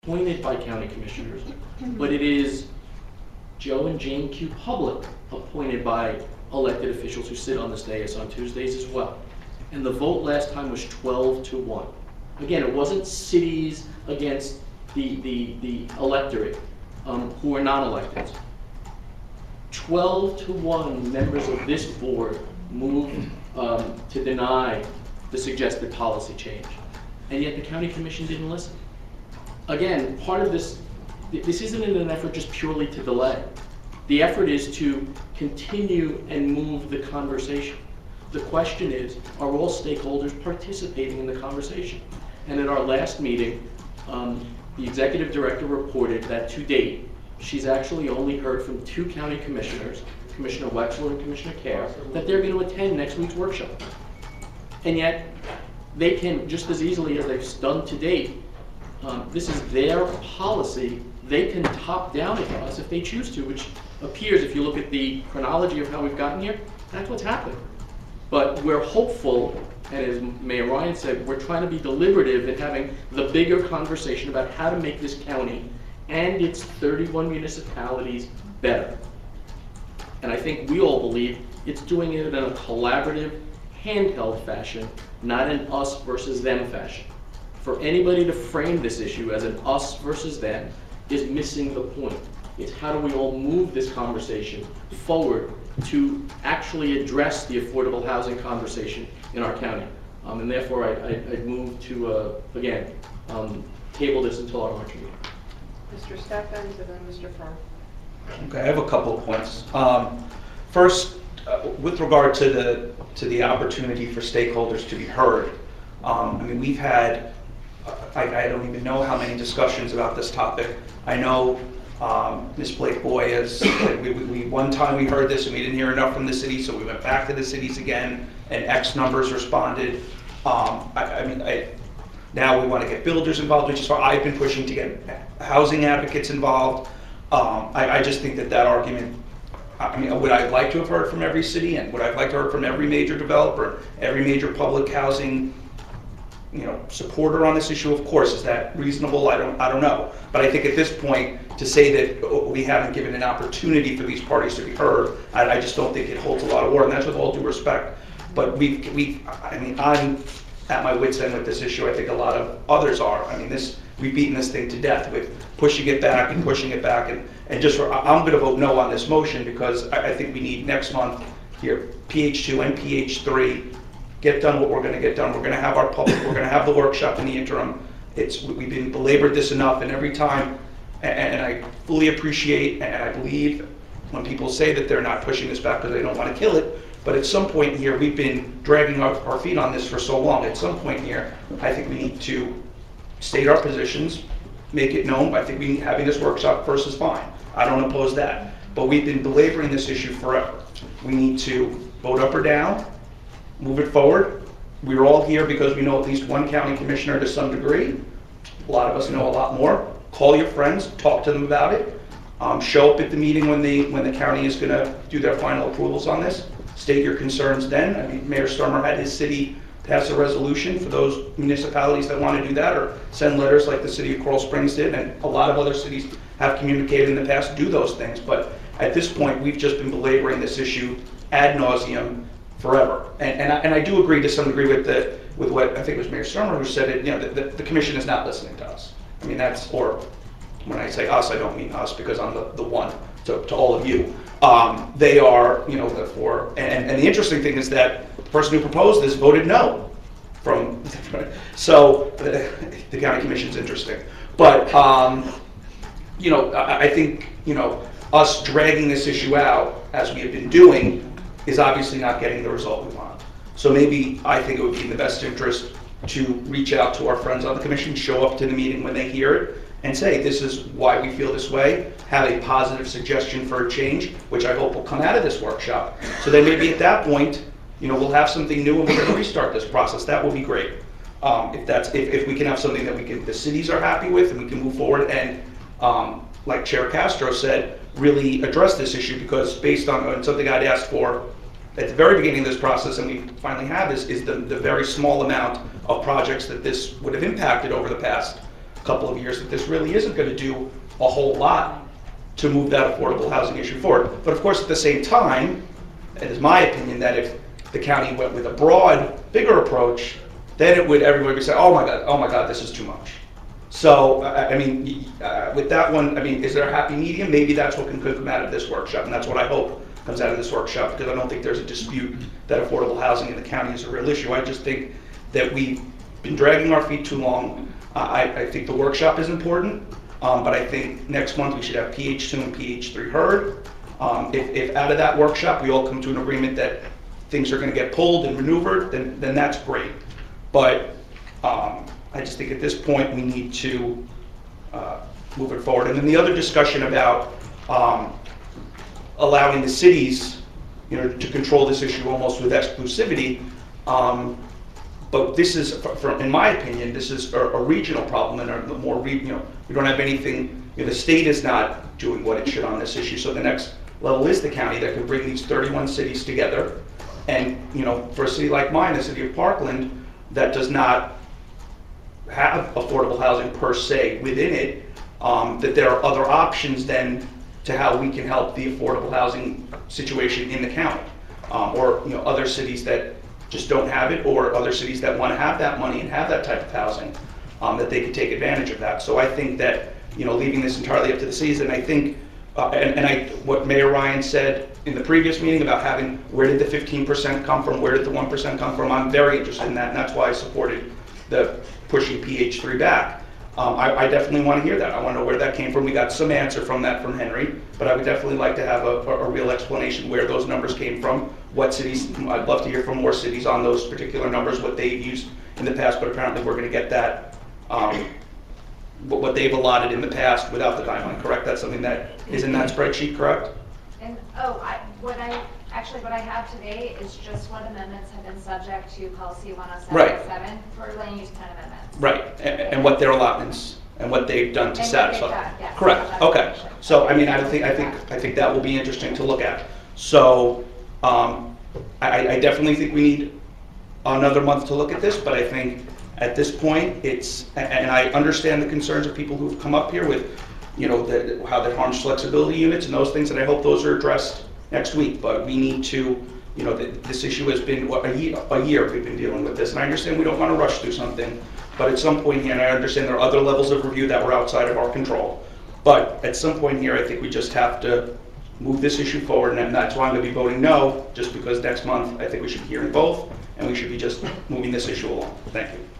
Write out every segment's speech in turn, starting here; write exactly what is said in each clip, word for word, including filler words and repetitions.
appointed by county commissioners, but it is Joe and Jane Q. Public appointed by elected officials who sit on this dais on Tuesdays as well. And the vote last time was twelve to one. Again, it wasn't cities against the, the, the electorate um, who are non-elected. twelve to one members of this board moved um, to deny the suggested policy change. And yet the county commission didn't listen. Again, part of this, this isn't in an effort just purely to delay. The effort is to continue and move the conversation. The question is, are all stakeholders participating in the conversation? And at our last meeting, um, the executive director reported that to date, she's actually only heard from two county commissioners, Commissioner Wexler and Commissioner Kerr, that they're going to attend next week's workshop. And yet, they can, just as easily as they've done to date, um, this is their policy, they can top down at us if they choose to, which appears, if you look at the chronology of how we've gotten here, that's what's happened. But we're hopeful, and as Mayor Ryan said, we're trying to be deliberative in having the bigger conversation about how to make this county and its thirty-one municipalities better. And I think we all believe it's doing it in a collaborative, handheld fashion, not an us versus them fashion. For anybody to frame this issue as an us versus them is missing the point. It's how do we all move this conversation forward to actually address the affordable housing conversation in our county. Um, and therefore, I, I, I move to, uh, again, um, table this until our March meeting. Mister Stephens and then Mister Furr. Okay, I have a couple of points. Um, first, uh, with regard to the to the opportunity for stakeholders to be heard, um, I mean, we've had, uh, I, I don't even know how many discussions about this topic. I know um, Miz Blake Boyes, we, we, we, one time we heard this and we didn't hear enough from the city, so we went back to the cities again, and X numbers responded. Um, I, I mean, I, now we want to get builders involved, which is why I've been pushing to get housing advocates involved. Um, I, I just think that that argument, I mean, would I like to have heard from every city, and would I like to have heard from every major developer, every major public housing, you know, supporter on this issue? Of course. Is that reasonable? I don't, I don't know. But I think at this point, to say that we haven't given an opportunity for these parties to be heard, I, I just don't think it holds a lot of water, and that's with all due respect. But we, we, I mean, I'm at my wit's end with this issue. I think a lot of others are. I mean, this, we've beaten this thing to death with pushing it back and pushing it back, and, and just for, I'm going to vote no on this motion because I, I think we need next month here, P H two and P H three, get done what we're going to get done. We're going to have our public, we're going to have the workshop in the interim. It's, we've been belabored this enough, and every time, and, and I fully appreciate, and I believe when people say that they're not pushing this back because they don't want to kill it, but at some point here, we've been dragging our, our feet on this for so long. At some point here, I think we need to state our positions, make it known. I think we having this workshop first is fine. I don't oppose that. But we've been belaboring this issue forever. We need to vote up or down, move it forward. We're all here because we know at least one county commissioner to some degree. A lot of us know a lot more. Call your friends, talk to them about it. Um, show up at the meeting when the when the county is going to do their final approvals on this. State your concerns then. I mean, Mayor Sturmer had his city pass a resolution for those municipalities that want to do that, or send letters like the city of Coral Springs did, and a lot of other cities have communicated in the past, do those things. But at this point, we've just been belaboring this issue ad nauseum forever. And, and, I, and I do agree to some degree with the with what I think it was Mayor Sturmer who said it. You know, the, the, the commission is not listening to us. I mean, that's, or when I say us, I don't mean us because I'm the, the one to, to all of you. Um, they are, you know, the for, and, and the interesting thing is that the person who proposed this voted no. From so the, the county commission's interesting, but um, you know, I, I think you know us dragging this issue out as we have been doing is obviously not getting the result we want. So maybe I think it would be in the best interest to reach out to our friends on the commission, show up to the meeting when they hear it, and say, this is why we feel this way, have a positive suggestion for a change, which I hope will come out of this workshop. So then maybe at that point, you know, we'll have something new and we're gonna restart this process. That would be great. Um, if that's, if, if we can have something that we can, the cities are happy with and we can move forward and, um, like Chair Castro said, really address this issue, because based on, on something I'd asked for at the very beginning of this process, and we finally have, is, is the, the very small amount of projects that this would have impacted over the past couple of years that this really isn't going to do a whole lot to move that affordable housing issue forward. But of course, at the same time, it is my opinion that if the county went with a broad, bigger approach, then it would, everybody would say, oh my God, oh my God, this is too much. So, I I mean, uh, with that one, I mean, is there a happy medium? Maybe that's what can come out of this workshop, and that's what I hope comes out of this workshop, because I don't think there's a dispute that affordable housing in the county is a real issue. I just think that we've been dragging our feet too long. Uh, I, I think the workshop is important, um, but I think next month we should have P H two and P H three heard. Um, if, if out of that workshop we all come to an agreement that things are going to get pulled and maneuvered, then, then that's great. But um, I just think at this point we need to uh, move it forward. And then the other discussion about um, allowing the cities, you know, to control this issue almost with exclusivity. Um, but this is, for, for, in my opinion, this is a, a regional problem, and a more, re, you know, we don't have anything. You know, the state is not doing what it should on this issue. So the next level is the county that can bring these thirty-one cities together. And you know, for a city like mine, the city of Parkland, that does not have affordable housing per se within it, um, that there are other options then to how we can help the affordable housing situation in the county, um, or you know, other cities that just don't have it, or other cities that want to have that money and have that type of housing, um, that they could take advantage of that. So I think that, you know, leaving this entirely up to the cities, and I think, uh, and, and I, what Mayor Ryan said in the previous meeting about having, where did the fifteen percent come from, where did the one percent come from, I'm very interested in that, and that's why I supported the pushing P H three back. Um, I, I definitely want to hear that. I want to know where that came from. We got some answer from that from Henry, but I would definitely like to have a, a, a real explanation where those numbers came from, what cities. I'd love to hear from more cities on those particular numbers, what they've used in the past, but apparently we're going to get that, um, what they've allotted in the past without the timeline, correct? That's something that is in that spreadsheet, correct? And, oh, I, what I, actually what I have today is just what amendments have been subject to policy one oh seven seven for land use plan amendments. Right, and, and what their allotments and what they've done to And satisfy. what they've done, yes. Correct. Okay. So I mean, I think I think I think that will be interesting to look at. So um, I, I definitely think we need another month to look at this, but I think at this point it's, and I understand the concerns of people who've come up here with, you know, the, how that harms flexibility units and those things, and I hope those are addressed next week. But we need to, you know, the, this issue has been what, a year, a year we've been dealing with this, and I understand we don't want to rush through something, but at some point here, and I understand there are other levels of review that were outside of our control, but at some point here, I think we just have to move this issue forward, and that's why I'm going to be voting no, just because next month I think we should be hearing both, and we should be just moving this issue along. Thank you.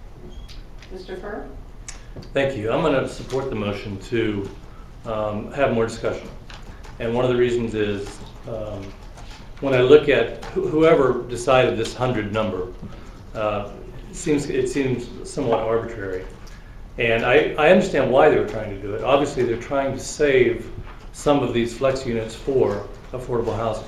Mister Furr? Thank you. I'm going to support the motion to um, have more discussion. And one of the reasons is um, when I look at wh whoever decided this hundred number, uh, it seems it seems somewhat arbitrary. And I, I understand why they were trying to do it. Obviously, they're trying to save some of these flex units for affordable housing.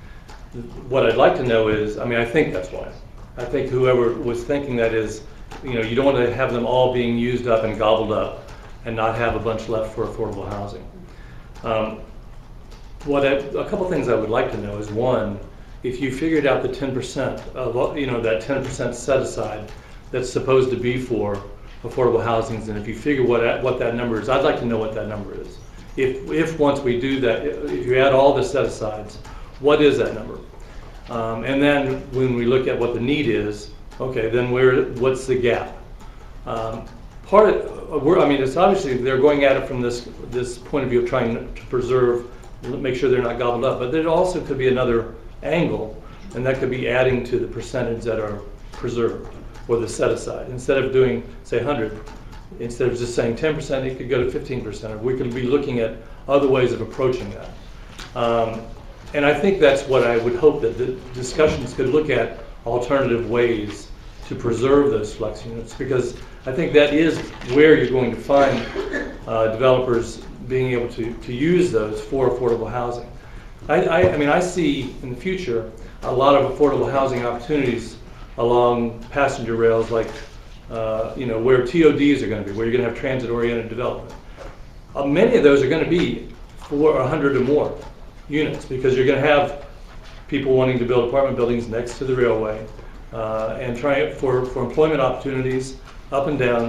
What I'd like to know is, I mean, I think that's why. I think whoever was thinking that is, you know, you don't want to have them all being used up and gobbled up and not have a bunch left for affordable housing. Um, what I, a couple things I would like to know is, one, if you figured out the ten percent of, you know, that ten percent set aside that's supposed to be for affordable housings, and if you figure what what that number is, I'd like to know what that number is. If, if once we do that, if you add all the set asides, what is that number? Um, and then when we look at what the need is, okay, then where, what's the gap? Um, part of, we're, I mean, it's obviously they're going at it from this this point of view of trying to preserve, make sure they're not gobbled up, but there also could be another angle, and that could be adding to the percentage that are preserved or the set aside. Instead of doing, say, one hundred, instead of just saying ten percent, it could go to fifteen percent, or we could be looking at other ways of approaching that. Um, and I think that's what I would hope that the discussions could look at, alternative ways to preserve those flex units, because I think that is where you're going to find uh, developers being able to, to use those for affordable housing. I, I, I mean, I see in the future a lot of affordable housing opportunities along passenger rails, like uh, you know, where T O Ds are going to be, where you're going to have transit-oriented development. Uh, many of those are going to be for a hundred or more units, because you're going to have people wanting to build apartment buildings next to the railway, uh, and try it for, for employment opportunities up and down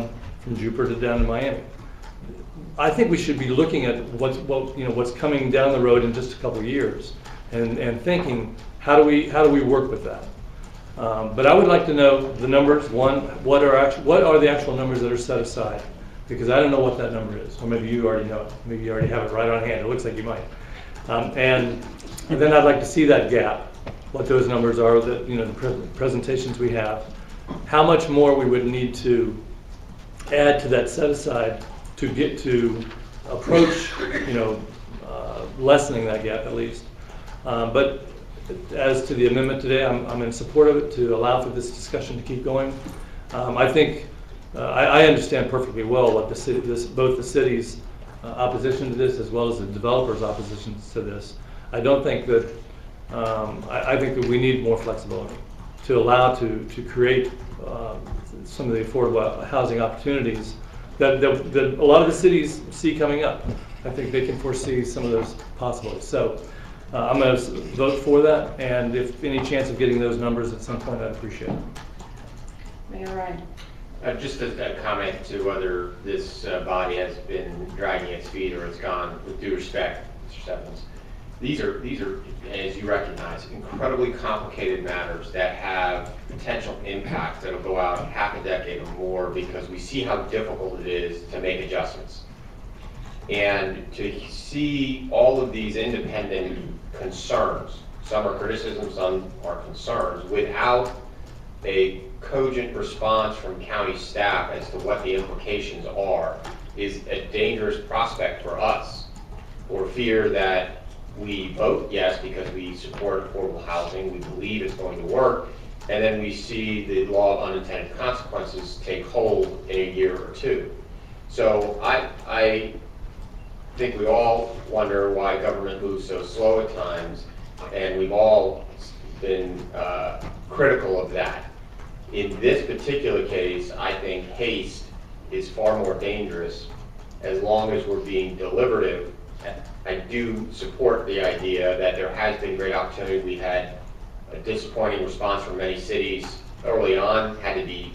from Jupiter to down to Miami. I think we should be looking at what's, what, you know, what's coming down the road in just a couple of years and, and thinking, how do we, how do we work with that? Um, but I would like to know the numbers. One, what are actual, what are the actual numbers that are set aside? Because I don't know what that number is. Or maybe you already know it. Maybe you already have it right on hand. It looks like you might. Um, and, and then I'd like to see that gap, what those numbers are, that, you know, the pre presentations we have, how much more we would need to add to that set aside to get to approach, you know, uh, lessening that gap at least. Um, but as to the amendment today, I'm, I'm in support of it to allow for this discussion to keep going. Um, I think uh, I, I understand perfectly well what the city, this, both the city's uh, opposition to this as well as the developers' opposition to this. I don't think that um, I, I think that we need more flexibility to allow to to create uh, some of the affordable housing opportunities that, that, that a lot of the cities see coming up. I think they can foresee some of those possibilities. So uh, I'm going to vote for that, and if any chance of getting those numbers at some point, I'd appreciate it. Mayor Ryan. Uh, just a, a comment to whether this uh, body has been dragging its feet or it's gone. With due respect, Mister Stephens, these are these are, as you recognize, incredibly complicated matters that have potential impact that'll go out half a decade or more, because we see how difficult it is to make adjustments. And to see all of these independent concerns, some are criticisms, some are concerns, without a cogent response from county staff as to what the implications are, is a dangerous prospect for us, for fear that we vote yes because we support affordable housing, we believe it's going to work, and then we see the law of unintended consequences take hold in a year or two. So I, I think we all wonder why government moves so slow at times, and we've all been uh, critical of that. In this particular case, I think haste is far more dangerous as long as we're being deliberative. I do support the idea that there has been great opportunity. We had a disappointing response from many cities early on, had to be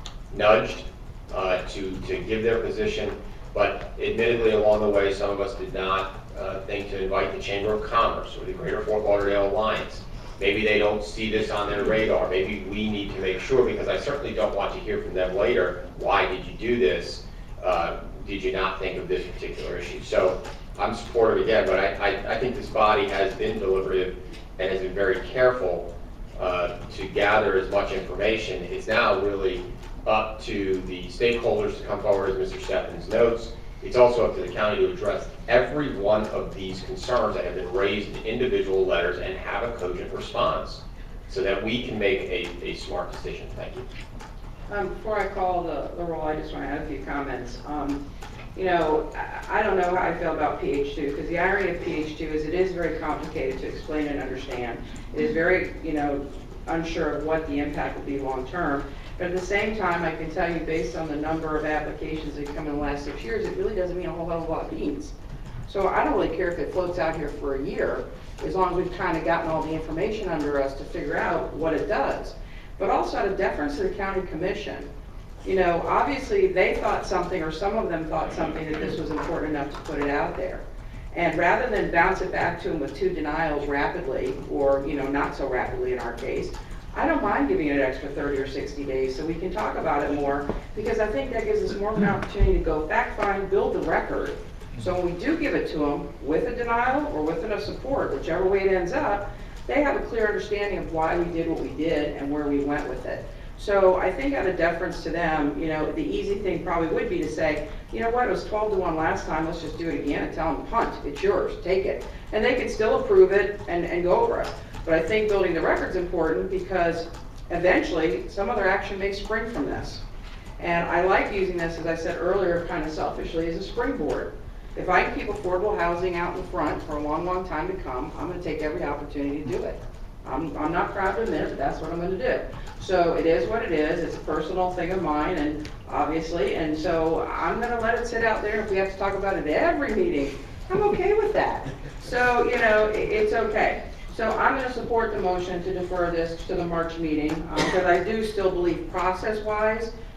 nudged uh, to, to give their position. But admittedly, along the way, some of us did not uh, think to invite the Chamber of Commerce or the Greater Fort Lauderdale Alliance. Maybe they don't see this on their radar. Maybe we need to make sure, because I certainly don't want to hear from them later, why did you do this? Uh, did you not think of this particular issue? So I'm supportive again, but I, I, I think this body has been deliberative and has been very careful uh, to gather as much information. It's now really up to the stakeholders to come forward, as Mister Stephens notes. It's also up to the county to address every one of these concerns that have been raised in individual letters and have a cogent response so that we can make a, a smart decision. Thank you. Um, before I call the, the roll, I just want to add a few comments. Um, you know, I, I don't know how I feel about P H two, because the irony of P H two is it is very complicated to explain and understand. It is very, you know, unsure of what the impact will be long term. But at the same time, I can tell you, based on the number of applications that come in the last six years, it really doesn't mean a whole hell of a lot of beans. So I don't really care if it floats out here for a year, as long as we've kind of gotten all the information under us to figure out what it does. But also out of deference to the county commission, you know, obviously they thought something, or some of them thought something, that this was important enough to put it out there. And rather than bounce it back to them with two denials rapidly, or, you know, not so rapidly in our case, I don't mind giving it an extra thirty or sixty days so we can talk about it more, because I think that gives us more of an opportunity to go fact find, build the record. So when we do give it to them with a denial or with a support, whichever way it ends up, they have a clear understanding of why we did what we did and where we went with it. So I think out of deference to them, you know, the easy thing probably would be to say, you know what, it was twelve to one last time, let's just do it again and tell them, punt, it's yours, take it. And they could still approve it and, and go over it. But I think building the record's important, because eventually some other action may spring from this. And I like using this, as I said earlier, kind of selfishly, as a springboard. If I can keep affordable housing out in front for a long, long time to come, I'm going to take every opportunity to do it. I'm, I'm not proud to admit it, but that's what I'm going to do. So it is what it is. It's a personal thing of mine, and obviously, and so I'm going to let it sit out there. If we have to talk about it every meeting, I'm okay with that. So, you know, it, it's okay. So I'm going to support the motion to defer this to the March meeting, because uh, I do still believe process-wise,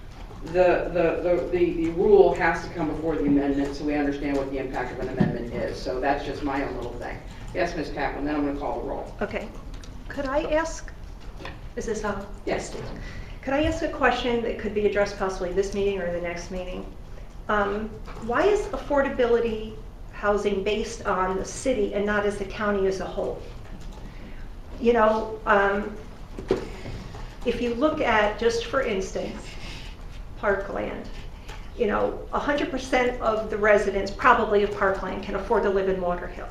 the, the, the, the the rule has to come before the amendment, so we understand what the impact of an amendment is. So that's just my own little thing. Yes, Miz Kaplan, then I'm gonna call the roll. Okay. Could I ask, is this on? Yes. Could I ask a question that could be addressed possibly this meeting or the next meeting? Um, why is affordability housing based on the city and not as the county as a whole? You know, um, if you look at, just for instance, Parkland, you know, one hundred percent of the residents probably of Parkland can afford to live in Waterhill.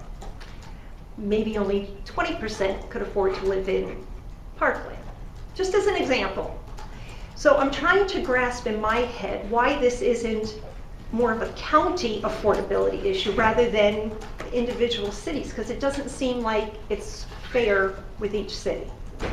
Maybe only twenty percent could afford to live in Parkland, just as an example. So I'm trying to grasp in my head why this isn't more of a county affordability issue rather than individual cities, because it doesn't seem like it's fair with each city.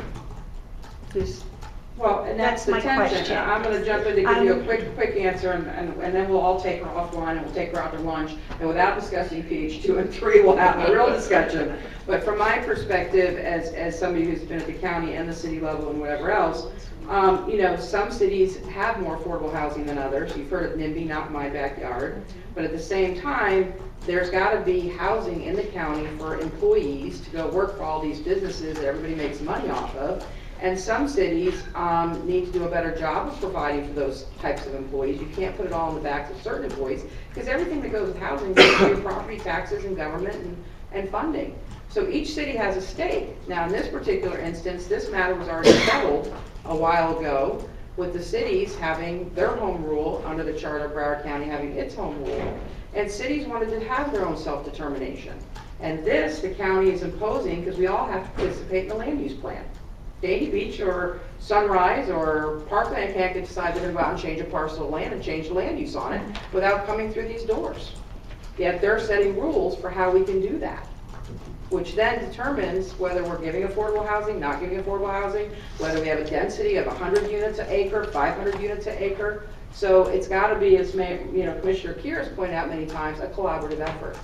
There's- Well, and that's That's the my tension. question. I'm gonna jump in to give you a Um, quick, quick answer, and, and and then we'll all take her offline, and we'll take her out to lunch, and without discussing P H two and three, we'll have a real discussion. But from my perspective, as, as somebody who's been at the county and the city level and whatever else, um, you know, some cities have more affordable housing than others. You've heard of NIMBY, not my backyard. But at the same time, there's gotta be housing in the county for employees to go work for all these businesses that everybody makes money off of. And some cities um, need to do a better job of providing for those types of employees. You can't put it all on the backs of certain employees, because everything that goes with housing goes through property taxes and government and, and funding. So each city has a stake. Now, in this particular instance, this matter was already settled a while ago, with the cities having their home rule under the charter of Broward County having its home rule. And cities wanted to have their own self-determination. And this, the county is imposing, because we all have to participate in the land use plan. Davie Beach or Sunrise or Parkland can't decide they're gonna go out and change a parcel of land and change the land use on it without coming through these doors. Yet they're setting rules for how we can do that, which then determines whether we're giving affordable housing, not giving affordable housing, whether we have a density of one hundred units an acre, five hundred units an acre. So it's gotta be, as may, you know, Commissioner Keir has pointed out many times, a collaborative effort.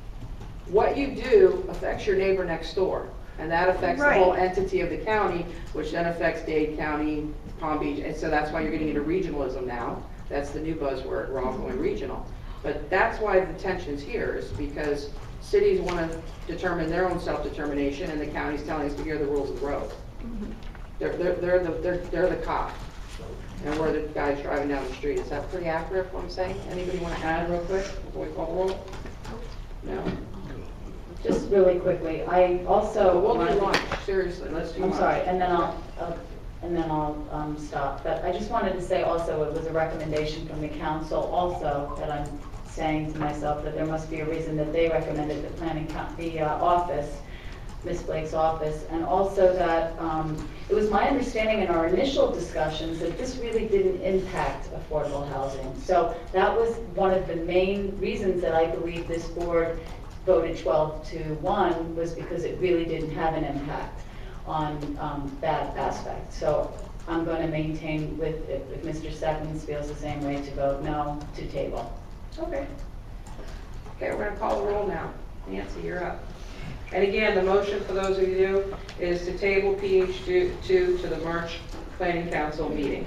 What you do affects your neighbor next door. And that affects the whole Right. entity of the county, which then affects Dade County, Palm Beach, and so that's why you're getting into regionalism now. That's the new buzzword, we're all going regional. But that's why the tension's here, is because cities want to determine their own self-determination, and the county's telling us to hear the rules of the road. They're, they're, they're the, they're, they're the cop, and we're the guys driving down the street. Is that pretty accurate, what I'm saying? Anybody want to add real quick before we call the roll? No? Just really quickly, I So also we'll do wanted- lunch, seriously, let's do I'm lunch. sorry, and then I'll, I'll- and then I'll um, stop. But I just wanted to say also, it was a recommendation from the council also, that I'm saying to myself that there must be a reason that they recommended the planning, co- the uh, office, Miz Blake's office, and also that um, it was my understanding in our initial discussions that this really didn't impact affordable housing. So that was one of the main reasons that I believe this board voted twelve to one, was because it really didn't have an impact on um, that aspect. So I'm going to maintain with, if, if Mister Stephens feels the same way, to vote no to table. Okay. Okay, we're gonna call the roll now. Nancy, you're up. And again, the motion for those of you is to table P H two to the March Planning Council meeting.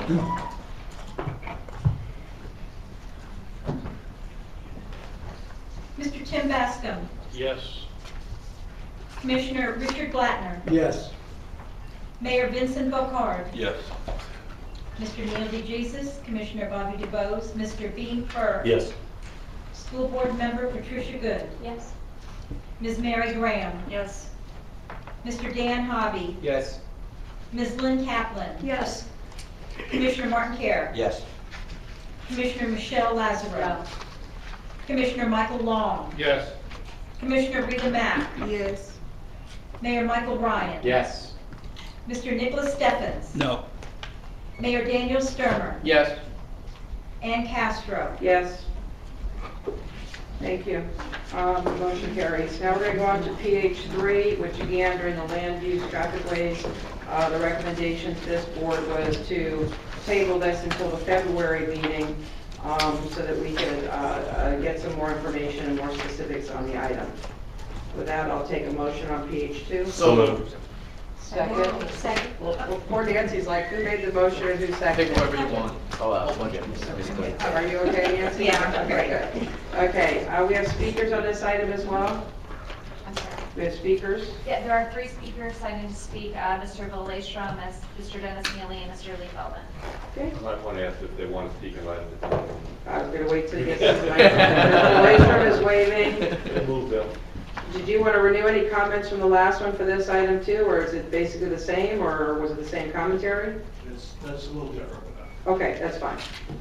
Mister Tim Bascom. Yes. Commissioner Richard Blattner. Yes. Mayor Vincent Bocard. Yes. Mister Neil DeJesus, Commissioner Bobby DuBose, Mister Bean Fur. Yes. School Board Member Patricia Good. Yes. Miz Mary Graham. Yes. Mister Dan Hobby. Yes. Miz Lynn Kaplan. Yes. Commissioner Martin Kerr. Yes. Commissioner Michelle Lazaro. Commissioner Michael Long. Yes. Commissioner Rita Mack. Yes. Mayor Michael Ryan. Yes. Mister Nicholas Steffens. No. Mayor Daniel Sturmer. Yes. Ann Castro. Yes. Thank you. Um, the motion carries. Now we're gonna go on to P H three, which again, during the land use traffic ways, uh, the recommendation to this board was to table this until the February meeting, um, so that we can, uh, uh, get some more information and more specifics on the item. With that, I'll take a motion on P H two. So moved. Second. Second. Well, well, poor Nancy's like, who made the motion and who Pick seconded? whoever you want. Oh, uh, budget. Are you okay, Nancy? Yeah. Okay, good. Okay, uh, we have speakers on this item as well? I'm sorry. We have speakers? Yeah, there are three speakers signed in to speak, uh, Mister Valestrom, Mister Dennis Neely, and Mister Lee Feldman. Okay. I might want to ask if they want to speak in light of the. I was gonna wait till you get to the microphone. Laystrom is waving. Move them. Did you want to renew any comments from the last one for this item too, or is it basically the same, or was it the same commentary? It's, that's a little different with that. Okay, that's fine.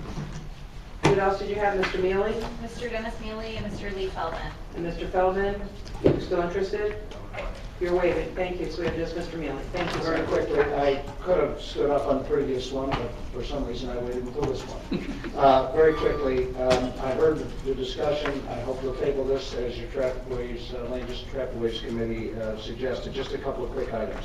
What else did you have, Mister Mealy Mister Dennis Neely and Mister Lee Feldman. and Mister Feldman? You still interested? You're waving, thank you, so we have just Mister Mealy. Thank you Very very quickly, I could have stood up on the previous one, but for some reason I waited until this one. Uh, Very quickly, um, I heard the- the discussion. I hope you'll table this as your Trafficways, uh, Land Use and Trafficways Committee uh, suggested. Just a couple of quick items.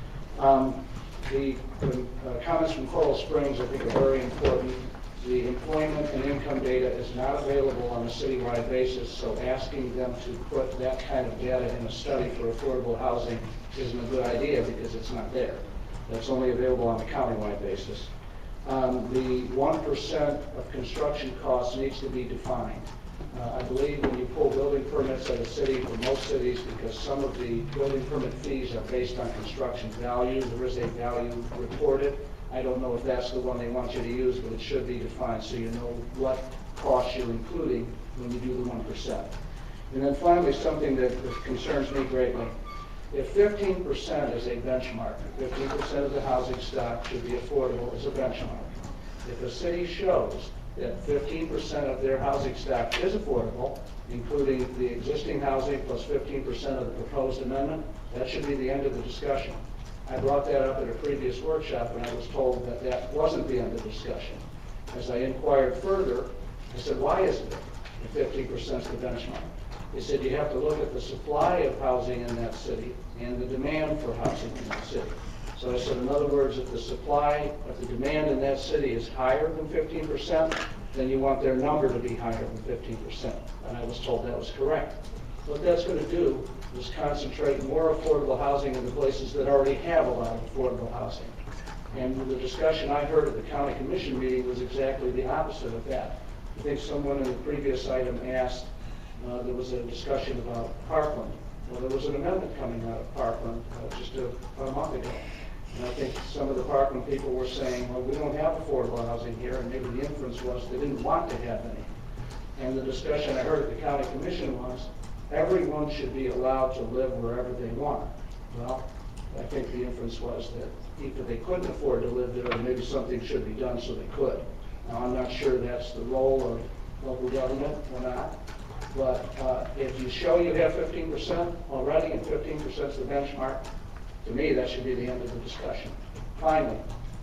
Um, The the, uh, comments from Coral Springs, I think, are very important. The employment and income data is not available on a citywide basis, so asking them to put that kind of data in a study for affordable housing isn't a good idea because it's not there. That's only available on a countywide basis. Um, the one percent of construction costs needs to be defined. Uh, I believe when you pull building permits at a city, for most cities, because some of the building permit fees are based on construction value, there is a value reported. I don't know if that's the one they want you to use, but it should be defined so you know what costs you're including when you do the one percent. And then finally, something that that concerns me greatly. If fifteen percent is a benchmark, fifteen percent of the housing stock should be affordable as a benchmark. If a city shows that fifteen percent of their housing stock is affordable, including the existing housing plus fifteen percent of the proposed amendment, that should be the end of the discussion. I brought that up at a previous workshop and I was told that that wasn't the end of the discussion. As I inquired further, I said, why isn't it if fifteen percent is the benchmark? They said you have to look at the supply of housing in that city and the demand for housing in that city. So I said, in other words, if the supply, if the demand in that city is higher than fifteen percent, then you want their number to be higher than fifteen percent. And I was told that was correct. What that's going to do is concentrate more affordable housing in the places that already have a lot of affordable housing. And the discussion I heard at the county commission meeting was exactly the opposite of that. I think someone in the previous item asked, uh, there was a discussion about Parkland. Well, there was an amendment coming out of Parkland uh, just a, a month ago. And I think some of the Parkland people were saying, well, we don't have affordable housing here, and maybe the inference was they didn't want to have any. And the discussion I heard at the county commission was, everyone should be allowed to live wherever they want. Well, I think the inference was that if they couldn't afford to live there, maybe something should be done so they could. Now, I'm not sure that's the role of local government or not, but uh, if you show you have fifteen percent already and fifteen percent is the benchmark, to me, that should be the end of the discussion. Finally,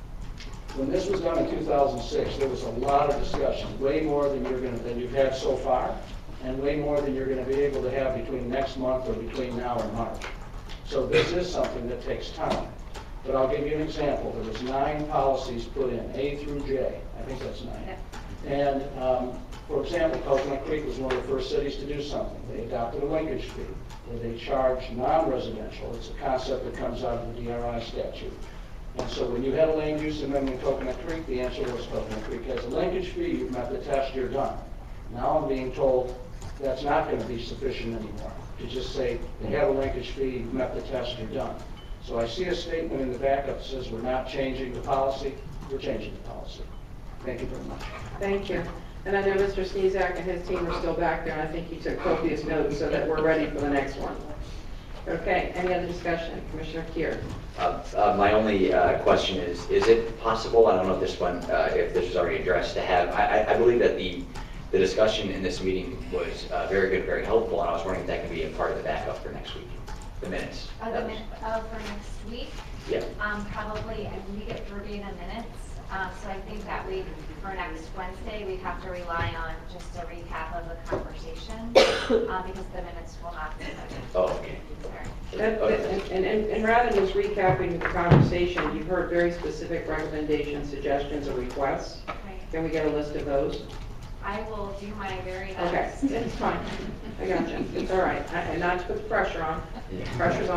when this was done in two thousand six, there was a lot of discussion, way more than you're going to, than you've had so far, and way more than you're going to be able to have between next month or between now and March. So this is something that takes time. But I'll give you an example. There was nine policies put in, A through J. I think that's nine. And um, for example, Coconut Creek was one of the first cities to do something. They adopted a linkage fee where they charge non-residential. It's a concept that comes out of the D R I statute. And so when you had a land use amendment in Coconut Creek, the answer was Coconut Creek has a linkage fee, you've met the test, you're done. Now I'm being told that's not going to be sufficient anymore. To just say, they have a linkage fee, you've met the test, you're done. So I see a statement in the backup that says we're not changing the policy, we're changing the policy. Thank you very much. Thank you. And I know Mister Sneezak and his team are still back there, and I think he took copious notes so that we're ready for the next one. Okay, any other discussion? Commissioner Kier. Uh, uh, my only uh, question is, is it possible, I don't know if this one, uh, if this was already addressed, to have, I, I believe that the, the discussion in this meeting was uh, very good, very helpful, and I was wondering if that could be a part of the backup for next week, the minutes. Uh, the min, uh, for next week, Yeah. um, probably, I we get verbatim minutes, uh, so I think that week, for next Wednesday, we have to rely on just a recap of the conversation, uh, because the minutes will not be voted. Oh, okay. That- that- And, and, and rather than just recapping the conversation, you've heard very specific recommendations, suggestions, or requests. Okay. Can we get a list of those? I will do my very Okay, best. it's fine. I got you. It's all right. I- And not to put the pressure on. Pressure's on.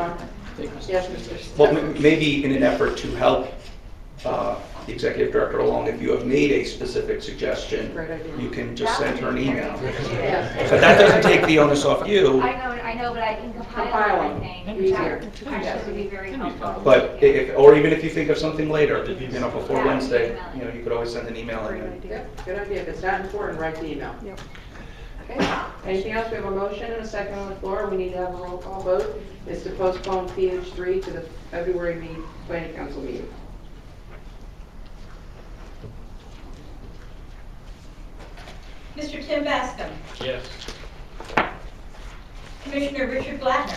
Yes, Mister Well, Stephens? m- maybe in an effort to help uh, the executive director along, if you have made a specific suggestion, Great idea. you can just send her an email. Yes. But that doesn't take the onus off you. I know, I know, but I can compile Compile 'em. everything. Easier. That actually would be very helpful. But if, or even if you think of something later, you know, before Yeah, Wednesday, email it. you know, you could always send an email and then. Yep, good idea. If it's not important, write the email. Yep. Okay, anything else? We have a motion and a second on the floor. We need to have a roll call vote. Is to postpone P H three to the February meeting, planning council meeting. Mister Tim Bascom. Yes. Commissioner Richard Blattner.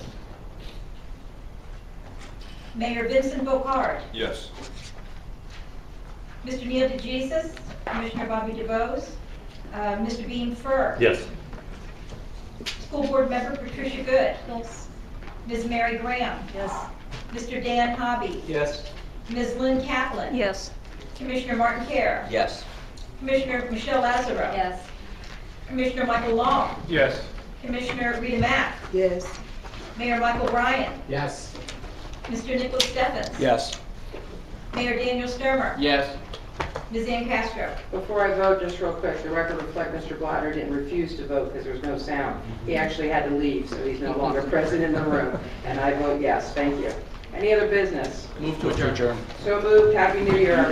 Mayor Vincent Bocard. Yes. Mister Neil DeJesus. Commissioner Bobby DeBose. Uh, Mister Bean Fur. Yes. School Board Member Patricia Good. Yes. Miz Mary Graham. Yes. Mister Dan Hobby. Yes. Miz Lynn Kaplan. Yes. Commissioner Martin Care. Yes. Commissioner Michelle Lazaro. Yes. Commissioner Michael Long. Yes. Commissioner Rita Mack. Yes. Mayor Michael Bryan. Yes. Mister Nicholas Steffens. Yes. Mayor Daniel Sturmer. Yes. Ms. Ann Castro. Before I vote, just real quick, the record reflect Mister Blatter didn't refuse to vote because there was no sound. He actually had to leave, so he's no longer present in the room. And I vote yes. Thank you. Any other business? Move to adjourn. So moved. Happy New Year, everyone.